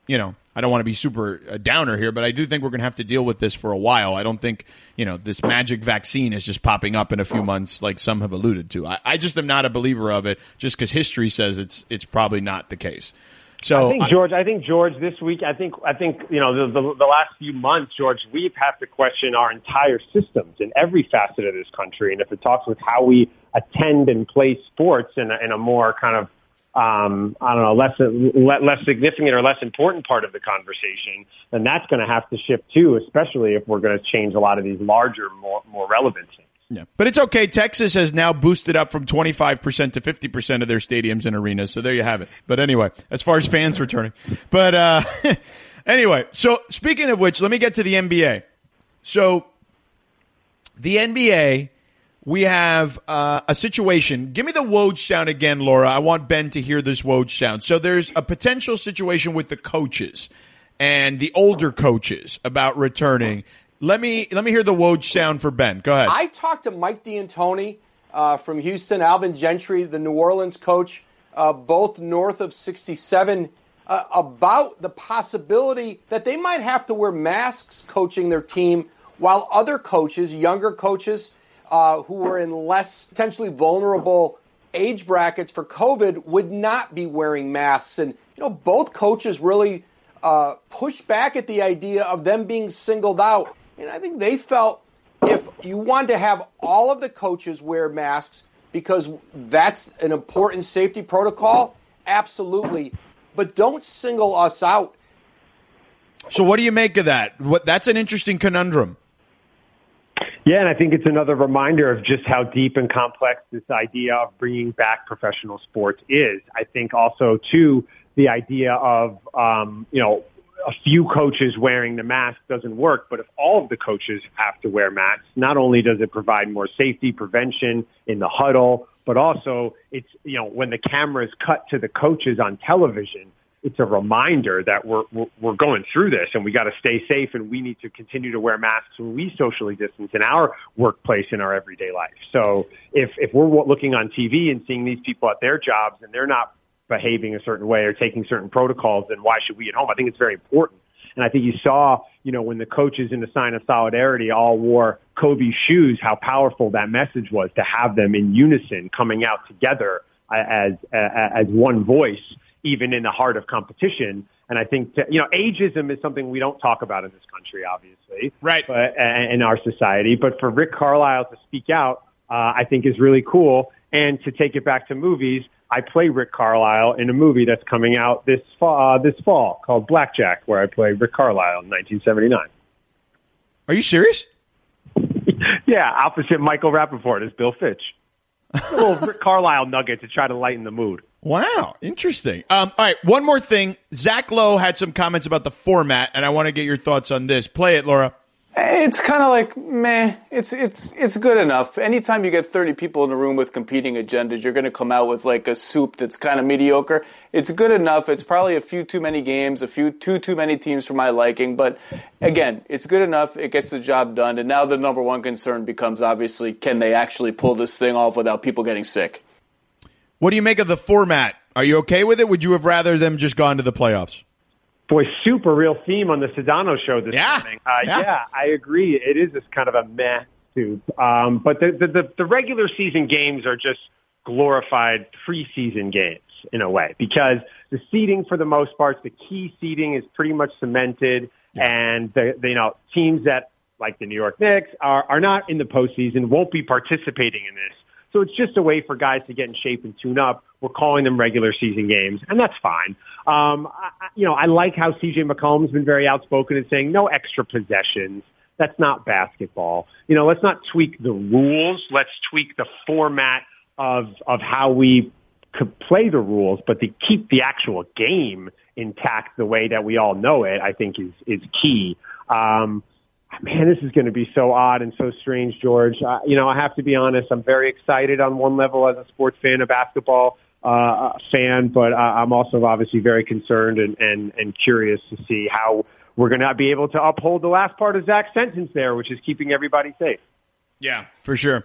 you know, I don't want to be super a downer here, but I do think we're going to have to deal with this for a while. I don't think, you know, this magic vaccine is just popping up in a few months like some have alluded to. I, I just am not a believer of it just because history says it's it's probably not the case. So I think George, I think George, this week, I think, I think you know, the, the, the last few months, George, we've had to question our entire systems in every facet of this country, and if it talks with how we attend and play sports in a, in a more kind of, um, I don't know, less less significant or less important part of the conversation, then that's going to have to shift too, especially if we're going to change a lot of these larger, more more relevant things. Yeah, but it's okay. Texas has now boosted up from twenty-five percent to fifty percent of their stadiums and arenas. So there you have it. But anyway, as far as fans returning. But uh, anyway, so speaking of which, let me get to the N B A. So the N B A, we have uh, a situation. Give me the Woj sound again, Laura. I want Ben to hear this Woj sound. So there's a potential situation with the coaches and the older coaches about returning. Let me let me hear the Woj sound for Ben. Go ahead. I talked to Mike D'Antoni uh, from Houston, Alvin Gentry, the New Orleans coach, uh, both north of sixty-seven, uh, about the possibility that they might have to wear masks coaching their team, while other coaches, younger coaches, uh, who were in less potentially vulnerable age brackets for COVID, would not be wearing masks. And you know, both coaches really uh, pushed back at the idea of them being singled out. And I think they felt if you wanted to have all of the coaches wear masks because that's an important safety protocol, absolutely. But don't single us out. So what do you make of that? What, that's an interesting conundrum. Yeah, and I think it's another reminder of just how deep and complex this idea of bringing back professional sports is. I think also, too, the idea of, um, you know, a few coaches wearing the mask doesn't work, but if all of the coaches have to wear masks, not only does it provide more safety prevention in the huddle, but also it's, you know, when the cameras cut to the coaches on television, it's a reminder that we're, we're, we're going through this and we got to stay safe and we need to continue to wear masks when we socially distance in our workplace, in our everyday life. So if, if we're looking on T V and seeing these people at their jobs and they're not behaving a certain way or taking certain protocols, then why should we at home? I think it's very important. And I think you saw, you know, when the coaches in a sign of solidarity all wore Kobe's shoes, how powerful that message was to have them in unison coming out together as, as, as one voice, even in the heart of competition. And I think, to, you know, ageism is something we don't talk about in this country, obviously. Right. But, in our society. But for Rick Carlisle to speak out, uh, I think is really cool. And to take it back to movies, I play Rick Carlisle in a movie that's coming out this fall, uh, this fall called Blackjack, where I play Rick Carlisle in nineteen seventy-nine. Are you serious? Yeah, opposite Michael Rappaport as Bill Fitch. A little Rick Carlisle nugget to try to lighten the mood. Wow, interesting. Um, all right, one more thing. Zach Lowe had some comments about the format, and I want to get your thoughts on this. Play it, Laura. It's kind of like, meh, it's it's it's good enough. Anytime you get thirty people in a room with competing agendas, you're going to come out with like a soup that's kind of mediocre. It's good enough. It's probably a few too many games, a few too too many teams for my liking. But again, it's good enough. It gets the job done. And now the number one concern becomes, obviously, can they actually pull this thing off without people getting sick? What do you make of the format? Are you okay with it? Would you have rather them just gone to the playoffs? Boy, super real theme on the Sedano show this yeah. morning. Uh, yeah. yeah, I agree. It is this kind of a meh soup. Um, but the, the, the, the regular season games are just glorified preseason games in a way, because the seeding for the most part, the key seeding is pretty much cemented. Yeah. And the, the, you know, teams that, like the New York Knicks, are, are not in the postseason, won't be participating in this. So it's just a way for guys to get in shape and tune up. We're calling them regular season games, and that's fine. Um, I, you know, I like how C J McCollum's been very outspoken in saying no extra possessions. That's not basketball. You know, let's not tweak the rules. Let's tweak the format of of how we could play the rules, but to keep the actual game intact the way that we all know it, I think is is key. Um, Man, this is going to be so odd and so strange, George. Uh, you know, I have to be honest. I'm very excited on one level as a sports fan, a basketball uh, fan, but uh, I'm also obviously very concerned and, and, and curious to see how we're going to be able to uphold the last part of Zach's sentence there, which is keeping everybody safe. Yeah, for sure.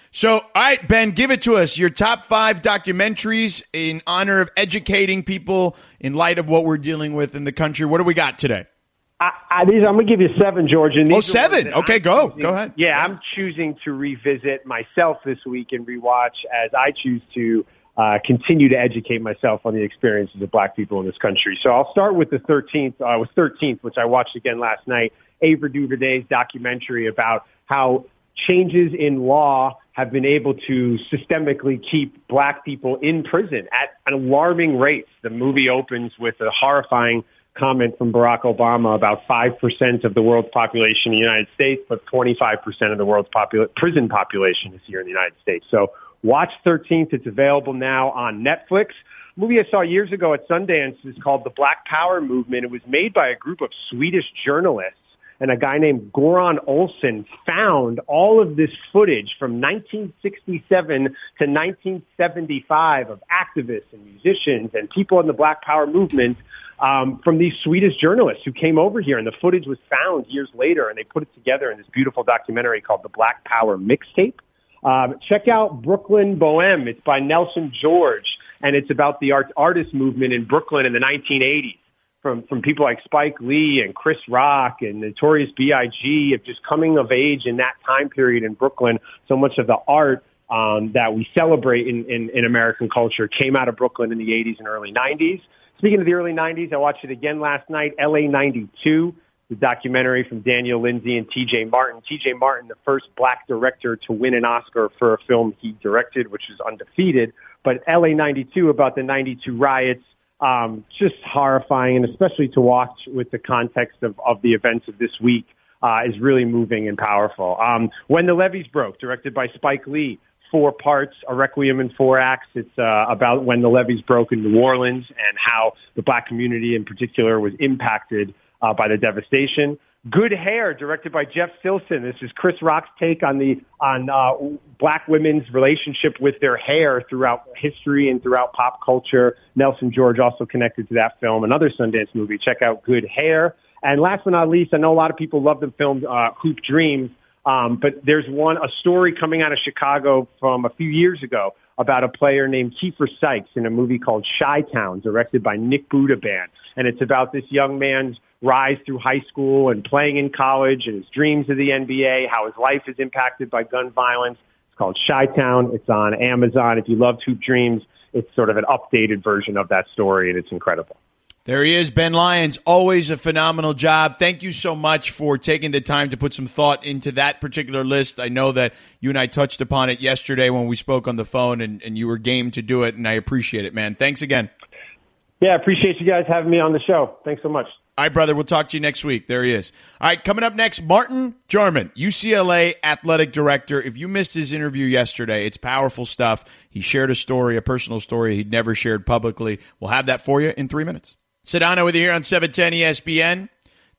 So, all right, Ben, give it to us. Your top five documentaries in honor of educating people in light of what we're dealing with in the country. What do we got today? I, I, these, I'm going to give you seven, George. And these oh, seven. Okay, I'm go. Choosing, go ahead. Yeah, yeah, I'm choosing to revisit myself this week and rewatch as I choose to uh, continue to educate myself on the experiences of black people in this country. So I'll start with the thirteenth, uh, with thirteenth, which I watched again last night, Ava DuVernay's documentary about how changes in law have been able to systemically keep black people in prison at an alarming rate. The movie opens with a horrifying comment from Barack Obama about five percent of the world's population in the United States, but twenty-five percent of the world's popula- prison population is here in the United States. So watch thirteenth. It's available now on Netflix. A movie I saw years ago at Sundance is called The Black Power Movement. It was made by a group of Swedish journalists, and a guy named Goran Olsson found all of this footage from nineteen sixty-seven to nineteen seventy-five of activists and musicians and people in the Black Power movement um, from these Swedish journalists who came over here. And the footage was found years later, and they put it together in this beautiful documentary called The Black Power Mixtape. Um, check out Brooklyn Bohème. It's by Nelson George, and it's about the art artist movement in Brooklyn in the nineteen eighties. From from people like Spike Lee and Chris Rock and Notorious B I G of just coming of age in that time period in Brooklyn. So much of the art um, that we celebrate in, in, in American culture came out of Brooklyn in the eighties and early nineties. Speaking of the early nineties, I watched it again last night, L A ninety-two, the documentary from Daniel Lindsay and T J Martin. T J Martin, the first black director to win an Oscar for a film he directed, which is undefeated. But L A ninety-two, about the ninety-two riots, Um, just horrifying, and especially to watch with the context of, of the events of this week, uh, is really moving and powerful. Um, When the Levees Broke, directed by Spike Lee, four parts, a requiem in four acts. It's uh, about when the levees broke in New Orleans and how the black community in particular was impacted uh, by the devastation. Good Hair, directed by Jeff Silson. This is Chris Rock's take on the on uh, black women's relationship with their hair throughout history and throughout pop culture. Nelson George also connected to that film. Another Sundance movie. Check out Good Hair. And last but not least, I know a lot of people love the film uh, Hoop Dreams, um, but there's one a story coming out of Chicago from a few years ago about a player named Kiefer Sykes in a movie called Chi-Town, directed by Nick Budaban. And it's about this young man's rise through high school and playing in college and his dreams of the N B A, how his life is impacted by gun violence. It's called Chi-Town. It's on Amazon. If you loved Hoop Dreams, it's sort of an updated version of that story, and it's incredible. There he is, Ben Lyons. Always a phenomenal job. Thank you so much for taking the time to put some thought into that particular list. I know that you and I touched upon it yesterday when we spoke on the phone, and, and you were game to do it, and I appreciate it, man. Thanks again. Yeah, I appreciate you guys having me on the show. Thanks so much. All right, brother. We'll talk to you next week. There he is. All right, coming up next, Martin Jarmond, U C L A athletic director. If you missed his interview yesterday, it's powerful stuff. He shared a story, a personal story he'd never shared publicly. We'll have that for you in three minutes. Sedano with you here on seven ten E S P N.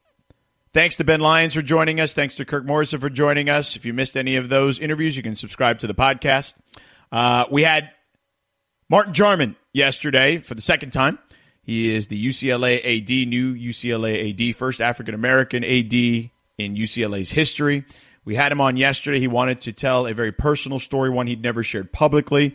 Thanks to Ben Lyons for joining us. Thanks to Kirk Morrison for joining us. If you missed any of those interviews, you can subscribe to the podcast. Uh, we had Martin Jarmond yesterday for the second time. He is the U C L A A D, new U C L A A D, first African-American A D in U C L A's history. We had him on yesterday. He wanted to tell a very personal story, one he'd never shared publicly.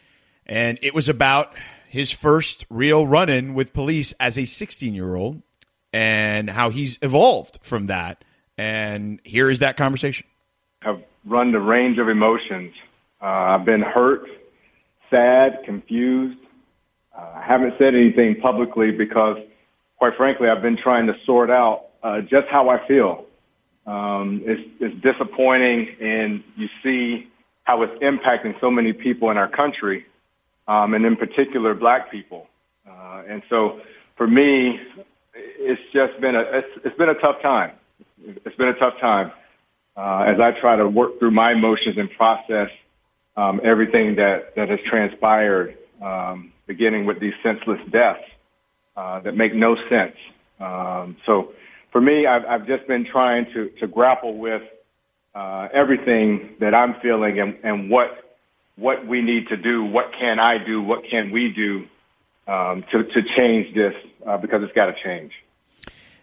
And it was about his first real run-in with police as a sixteen-year-old and how he's evolved from that. And here is that conversation. I've run the range of emotions. Uh, I've been hurt, sad, confused. Uh, I haven't said anything publicly because, quite frankly, I've been trying to sort out uh, just how I feel. Um, it's, it's disappointing, and you see how it's impacting so many people in our country, um, and in particular, black people. Uh, and so, for me, it's just been a it's, it's been a tough time. It's been a tough time uh, as I try to work through my emotions and process um, everything that that has transpired. Um, beginning with these senseless deaths uh, that make no sense. Um, so for me, I've, I've just been trying to, to grapple with uh, everything that I'm feeling and, and what what we need to do, what can I do, what can we do um, to, to change this, uh, because it's got to change.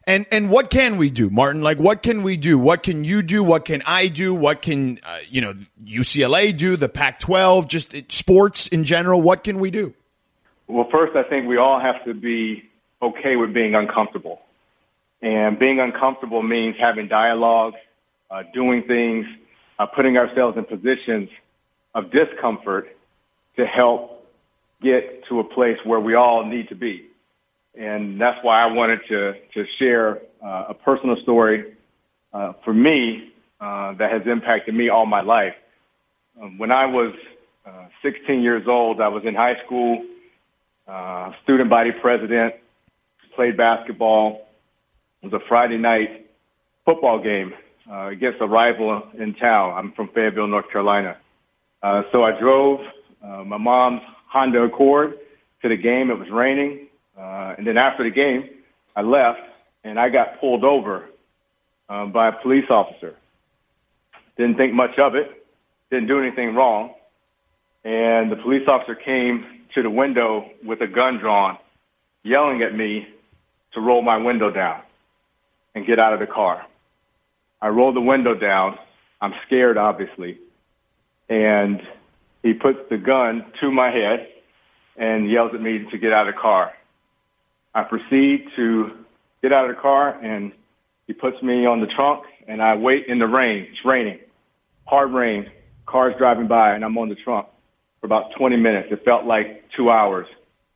And and what can we do, Martin? Like, what can we do? What can you do? What can I do? What can, uh, you know, U C L A do, the Pac twelve, just sports in general? What can we do? Well, first, I think we all have to be okay with being uncomfortable. And being uncomfortable means having dialogue, uh, doing things, uh, putting ourselves in positions of discomfort to help get to a place where we all need to be. And that's why I wanted to, to share uh, a personal story uh, for me uh, that has impacted me all my life. Um, when I was uh, sixteen years old, I was in high school, uh, student body president, played basketball. It was a Friday night football game uh, against a rival in town. I'm from Fayetteville, North Carolina. Uh, so I drove uh, my mom's Honda Accord to the game. It was raining. Uh, and then after the game, I left, and I got pulled over um, by a police officer. Didn't think much of it. Didn't do anything wrong. And the police officer came to the window with a gun drawn, yelling at me to roll my window down and get out of the car. I rolled the window down. I'm scared, obviously. And he puts the gun to my head and yells at me to get out of the car. I proceed to get out of the car, and he puts me on the trunk, and I wait in the rain. It's raining, hard rain, cars driving by, and I'm on the trunk for about twenty minutes. It felt like two hours.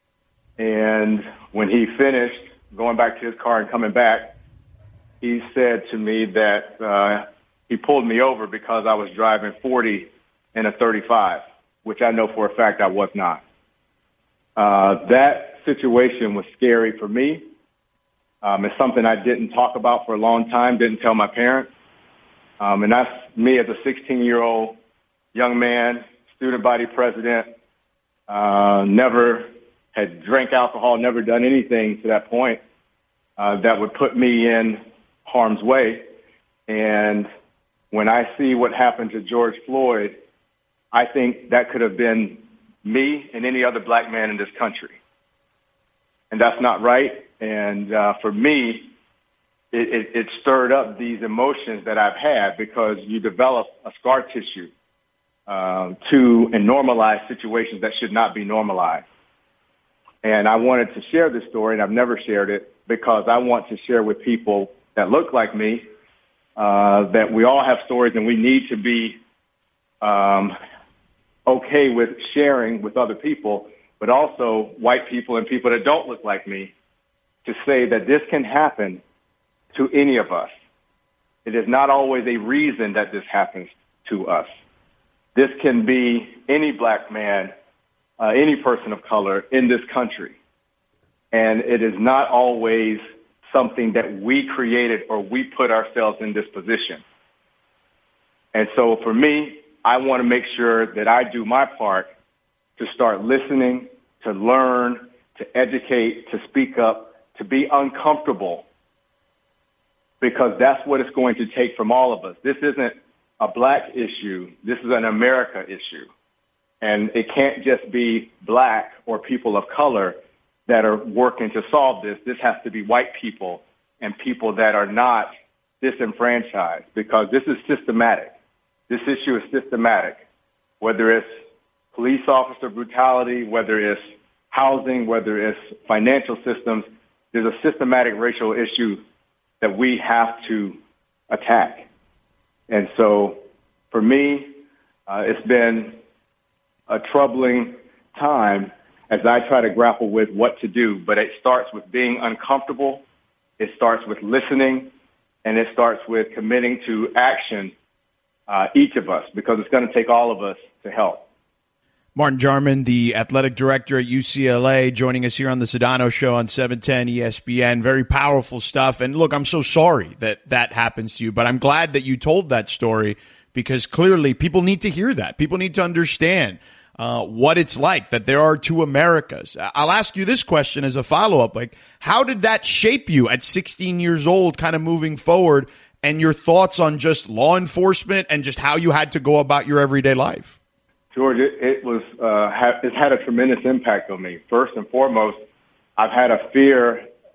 And when he finished going back to his car and coming back, he said to me that uh, he pulled me over because I was driving forty in a thirty-five, which I know for a fact I was not. Uh, that situation was scary for me. Um, it's something I didn't talk about for a long time, didn't tell my parents. Um, and that's me as a sixteen-year-old young man, student body president, uh, never had drank alcohol, never done anything to that point uh, that would put me in harm's way. And when I see what happened to George Floyd, I think that could have been me and any other black man in this country. And that's not right. And uh, for me, it, it, it stirred up these emotions that I've had because you develop a scar tissue um, to and normalize situations that should not be normalized. And I wanted to share this story, and I've never shared it because I want to share with people that look like me uh, that we all have stories and we need to be um, okay with sharing with other people, but also white people and people that don't look like me, to say that this can happen to any of us. It is not always a reason that this happens to us. This can be any black man, uh, any person of color in this country. And it is not always something that we created or we put ourselves in this position. And so for me, I want to make sure that I do my part to start listening, to learn, to educate, to speak up, to be uncomfortable, because that's what it's going to take from all of us. This isn't a black issue. This is an America issue. And it can't just be black or people of color that are working to solve this. This has to be white people and people that are not disenfranchised, because this is systematic. This issue is systematic, whether it's police officer brutality, whether it's housing, whether it's financial systems. There's a systematic racial issue that we have to attack. And so for me, uh, it's been a troubling time as I try to grapple with what to do. But it starts with being uncomfortable. It starts with listening. And it starts with committing to action, uh, each of us, because it's going to take all of us to help. Martin Jarmond, the athletic director at U C L A, joining us here on the Sedano Show on seven ten E S P N. Very powerful stuff. And look, I'm so sorry that that happens to you, but I'm glad that you told that story, because clearly people need to hear that. People need to understand uh, what it's like, that there are two Americas. I'll ask you this question as a follow-up. Like, how did that shape you at sixteen years old, kind of moving forward, and your thoughts on just law enforcement and just how you had to go about your everyday life? George, it, it was uh, ha- it's had a tremendous impact on me. First and foremost, I've had a fear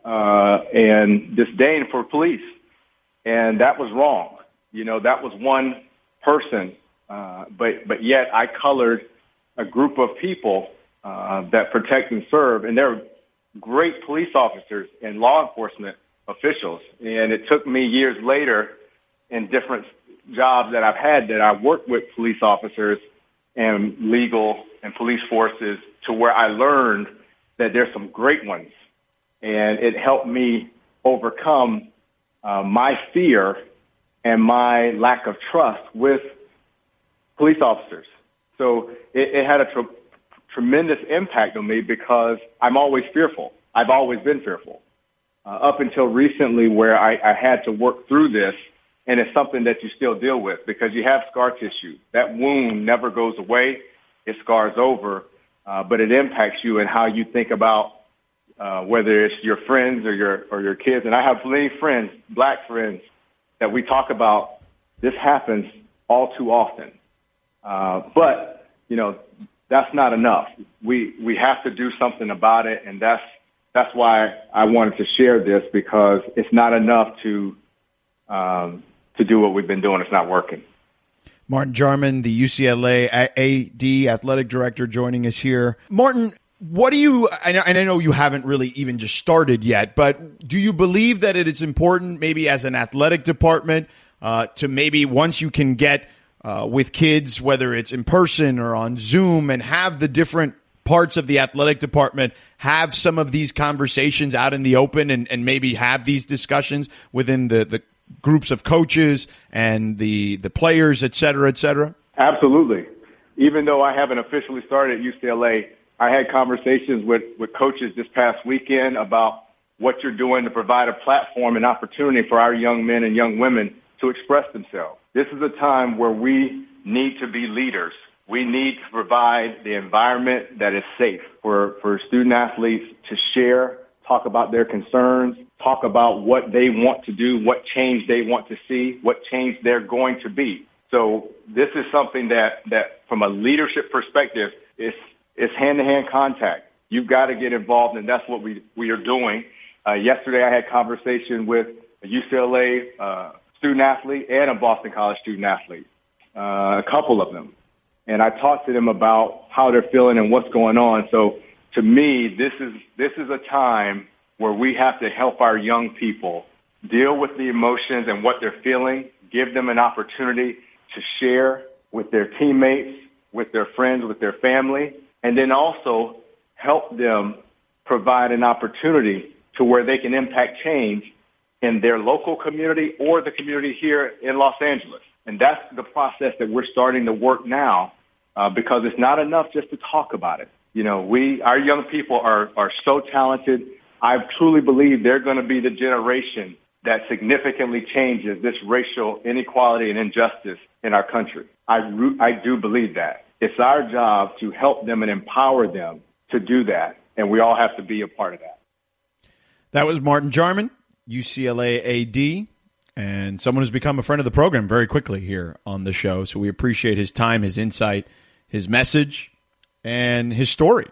uh, and disdain for police. And that was wrong. You know, that was one person, uh, but, but yet I colored a group of people uh, that protect and serve, and they're great police officers and law enforcement officials. And it took me years later in different jobs that I've had that I worked with police officers and legal and police forces to where I learned that there's some great ones. And it helped me overcome uh, my fear and my lack of trust with police officers. So it, it had a tr- tremendous impact on me because I'm always fearful. I've always been fearful uh, up until recently where I, I had to work through this, and it's something that you still deal with because you have scar tissue. That wound never goes away. It scars over, uh, but it impacts you and how you think about uh, whether it's your friends or your or your kids. And I have many friends, black friends, that we talk about. This happens all too often. Uh, but, you know, that's not enough. We we have to do something about it, and that's that's why I wanted to share this, because it's not enough to um, to do what we've been doing. It's not working. Martin Jarmond, the U C L A A D athletic director, joining us here. Martin, what do you, and I know you haven't really even just started yet, but do you believe that it is important maybe as an athletic department uh, to maybe once you can get Uh, with kids, whether it's in person or on Zoom, and have the different parts of the athletic department have some of these conversations out in the open and, and maybe have these discussions within the, the groups of coaches and the, the players, et cetera, et cetera? Absolutely. Even though I haven't officially started at U C L A, I had conversations with, with coaches this past weekend about what you're doing to provide a platform and opportunity for our young men and young women to express themselves. This is a time where we need to be leaders. We need to provide the environment that is safe for, for student athletes to share, talk about their concerns, talk about what they want to do, what change they want to see, what change they're going to be. So this is something that, that from a leadership perspective, is, is hand-to-hand contact. You've got to get involved, and that's what we, we are doing. Uh, yesterday I had conversation with a U C L A uh, student athlete and a Boston College student athlete, uh, a couple of them. And I talked to them about how they're feeling and what's going on. So to me, this is, this is a time where we have to help our young people deal with the emotions and what they're feeling, give them an opportunity to share with their teammates, with their friends, with their family, and then also help them provide an opportunity to where they can impact change in their local community or the community here in Los Angeles. And that's the process that we're starting to work now, uh, because it's not enough just to talk about it. You know, we, our young people are, are so talented. I truly believe they're going to be the generation that significantly changes this racial inequality and injustice in our country. I, I do believe that. It's our job to help them and empower them to do that, and we all have to be a part of that. That was Martin Jarmond, U C L A A D, and someone who's become a friend of the program very quickly here on the show. So we appreciate his time, his insight, his message, and his story.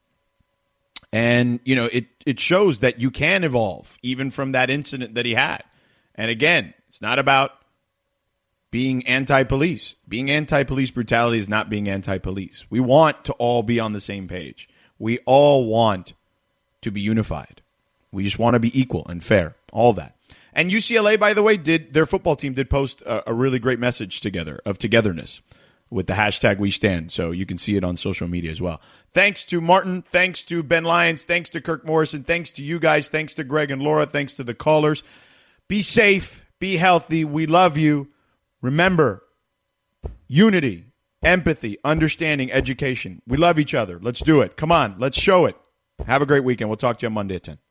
And, you know, it, it shows that you can evolve even from that incident that he had. And again, it's not about being anti-police. Being anti-police brutality is not being anti-police. We want to all be on the same page. We all want to be unified. We just want to be equal and fair, all that. And U C L A, by the way, did their football team did post a, a really great message together of togetherness with the hashtag We Stand. So you can see it on social media as well. Thanks to Martin. Thanks to Ben Lyons. Thanks to Kirk Morrison. Thanks to you guys. Thanks to Greg and Laura. Thanks to the callers. Be safe. Be healthy. We love you. Remember, unity, empathy, understanding, education. We love each other. Let's do it. Come on. Let's show it. Have a great weekend. We'll talk to you on Monday at ten.